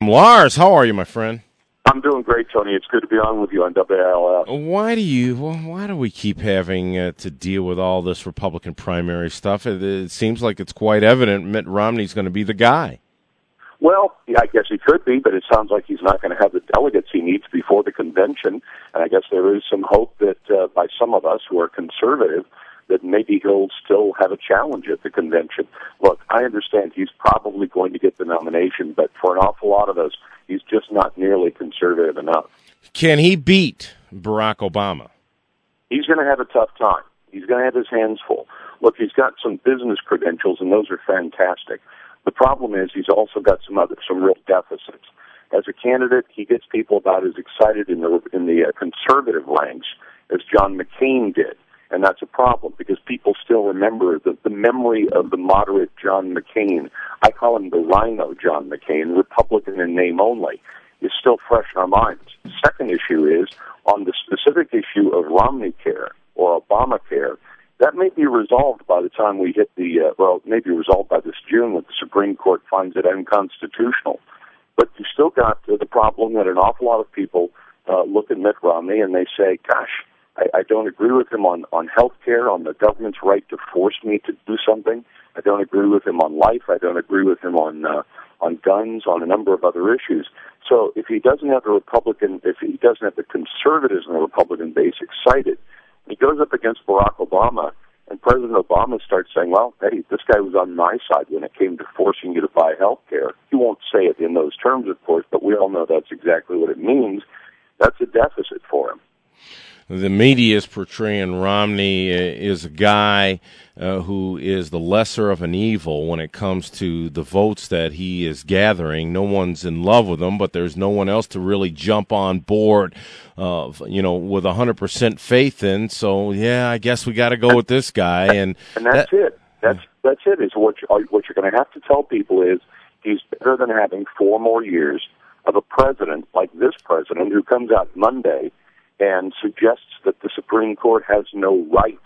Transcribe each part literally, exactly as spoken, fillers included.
Lars, how are you, my friend? I'm doing great, Tony. It's good to be on with you on W A L S. Why do you? Well, why do we keep having uh, to deal with all this Republican primary stuff? It, it seems like it's quite evident Mitt Romney's going to be the guy. Well, yeah, I guess he could be, but it sounds like he's not going to have the delegates he needs before the convention. And I guess there is some hope that uh, by some of us who are conservative, that maybe he'll still have a challenge at the convention. Look, I understand he's probably going to get the nomination, but for an awful lot of us, he's just not nearly conservative enough. Can he beat Barack Obama? He's going to have a tough time. He's going to have his hands full. Look, he's got some business credentials, and those are fantastic. The problem is he's also got some other, some real deficits. As a candidate, he gets people about as excited in the in the uh, conservative ranks as John McCain did. And that's a problem because people still remember the, the memory of the moderate John McCain. I call him the Rhino John McCain, Republican in name only, is still fresh in our minds. The second issue is on the specific issue of Romney Care or Obamacare. That may be resolved by the time we hit the, uh, well, it may be resolved by this June when the Supreme Court finds it unconstitutional. But you still got uh, the problem that an awful lot of people uh, look at Mitt Romney and they say, gosh, I, I don't agree with him on, on health care, on the government's right to force me to do something. I don't agree with him on life. I don't agree with him on uh, on guns, on a number of other issues. So if he doesn't have the Republican, if he doesn't have the conservatives in the Republican base excited, he goes up against Barack Obama, and President Obama starts saying, well, hey, this guy was on my side when it came to forcing you to buy health care. He won't say it in those terms, of course, but we all know that's exactly what it means. That's a deficit for him. The media is portraying Romney as a guy uh, who is the lesser of an evil when it comes to the votes that he is gathering. No one's in love with him, but there's no one else to really jump on board, uh, you know, with one hundred percent faith in. So, yeah, I guess we got to go with this guy. And, and that's that, it. That's that's it. Is what you, what you're going to have to tell people is he's better than having four more years of a president like this president who comes out Monday and suggests that the Supreme Court has no right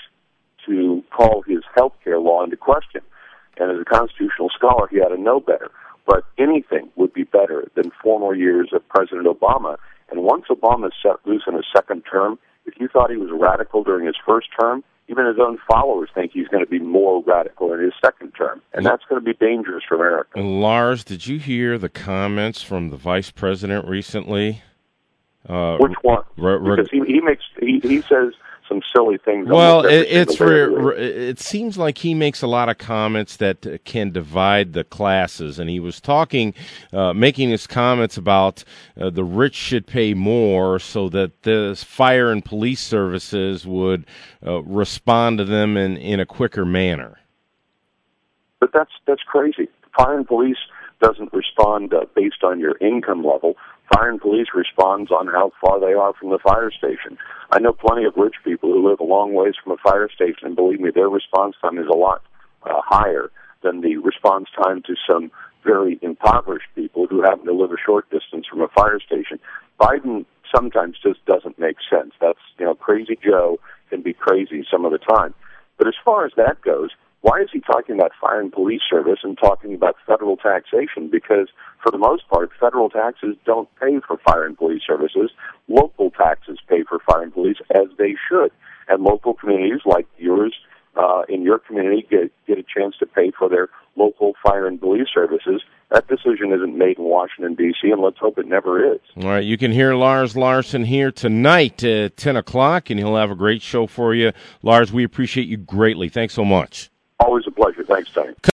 to call his health care law into question. And as a constitutional scholar, he ought to know better. But anything would be better than four more years of President Obama. And once Obama is set loose in his second term, if you thought he was radical during his first term, even his own followers think he's going to be more radical in his second term. And that's going to be dangerous for America. Lars, did you hear the comments from the vice president recently? Uh, Which one? Re- re- because he, he makes he, he says some silly things. Well, it, it's for, it seems like he makes a lot of comments that uh, can divide the classes, and he was talking, uh, making his comments about uh, the rich should pay more so that the fire and police services would uh, respond to them in, in a quicker manner. But that's that's crazy. Fire and police doesn't respond uh, based on your income level. Fire and police responds on how far they are from the fire station. I know plenty of rich people who live a long ways from a fire station, and believe me, their response time is a lot uh, higher than the response time to some very impoverished people who happen to live a short distance from a fire station. Biden sometimes just doesn't make sense. That's, you know, Crazy Joe can be crazy some of the time. But as far as that goes, why is he talking about fire and police service and talking about federal taxation? Because for the most part, federal taxes don't pay for fire and police services. Local taxes pay for fire and police, as they should. And local communities like yours, uh, in your community, get, get a chance to pay for their local fire and police services. That decision isn't made in Washington, D C, and let's hope it never is. All right, you can hear Lars Larson here tonight at ten o'clock, and he'll have a great show for you. Lars, we appreciate you greatly. Thanks so much. Always a pleasure. Thanks, Tony.